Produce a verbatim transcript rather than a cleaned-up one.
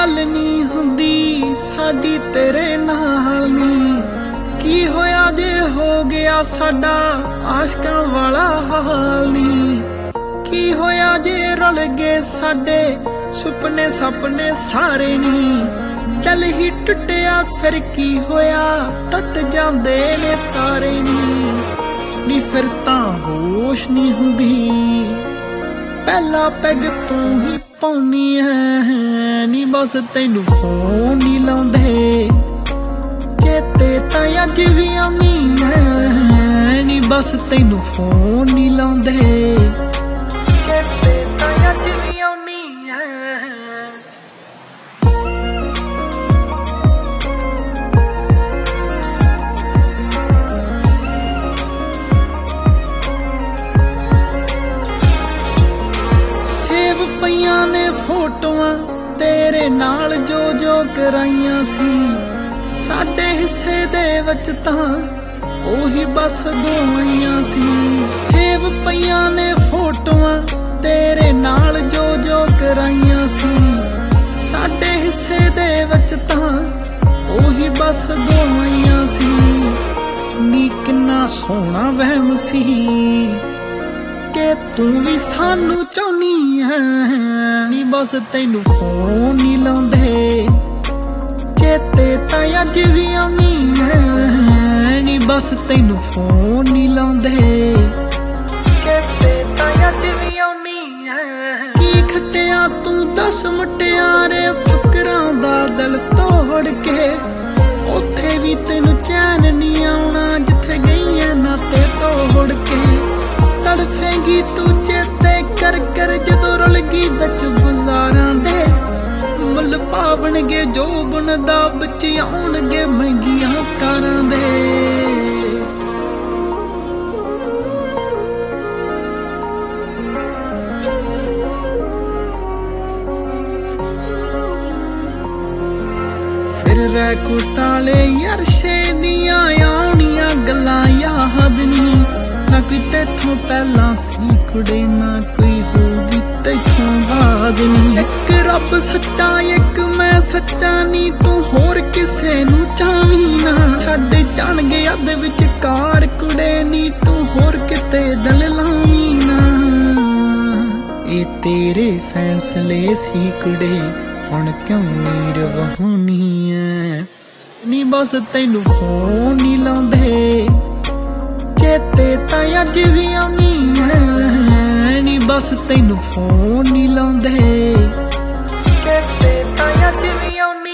गल नहीं हुंदी साडी तेरे नाल नी। की होया जे हो गया साडा आशकां वाला हाल नी। की होया जे रुल गए साडे सुपने सपने सारे नी। दिल ही टुटिया फिर की होया टुट जांदे ने तारे नी। नी फिर तां होश नहीं हुंदी पहला पैग तू ही पाउनी है नी। बस तैनू फोन नहीं लाउंदे चेते तां अज भी आउनी है नी। बस तैनू फोन नहीं लाउंदे चेते तां अज भी आउनी है। पईयां ने फोटोआं तेरे नाल जो जो कराइयां सी। साडे हिस्से दे विच तां ओही बस दो आईयां सी। सेव पईयां ने फोटोआं तेरे नाल जो जो कराइयां सी। साडे हिस्से दे विच तां ओही बस दो आईयां सी। नी किन्ना सोहना वहम सी के तू भी सानू चाहनी है नी। बस तैनू फोन नहीं लाउंदे चेते तां अज भी आउनी है नी। बस तैनू फोन नहीं लाउंदे चेते तां अज भी आउनी है। की खट्टिया तू दस मुटियारे फकरां दा दिल तोड़ के। उत्थे भी तैनू चैन नहीं आउणा जिथे गई है नाते तोड़ के। तड़फेंगी तू चेते कर कर जदों रुल गई बिच बाज़ारां दे। मुल पावणगे जो बुनदा बिच आउणगे महंगियां कारां दे। फिर रै कुटाले अरशे दियां आउणियां गल्लां याद नी। ना कोई तेथों पहला सी कुड़े ना कोई होगी तेथों बाद नी। एक रब सच्चा एक मैं सच्चा नी तू होर किसे नू चावी ना। छड्ड जाणगे अद विचकार कुड़े नी तू होर किते दिल लावी ना। ए तेरे फैसले सी कुड़े हुण क्यों नीर वहानी है नी। बस तैनू फोन नहीं लाउंदे चेते तां अज भी आउनी है नी। बस तैनू फोन नहीं लाउंदे चेते तां अज भी आउनी।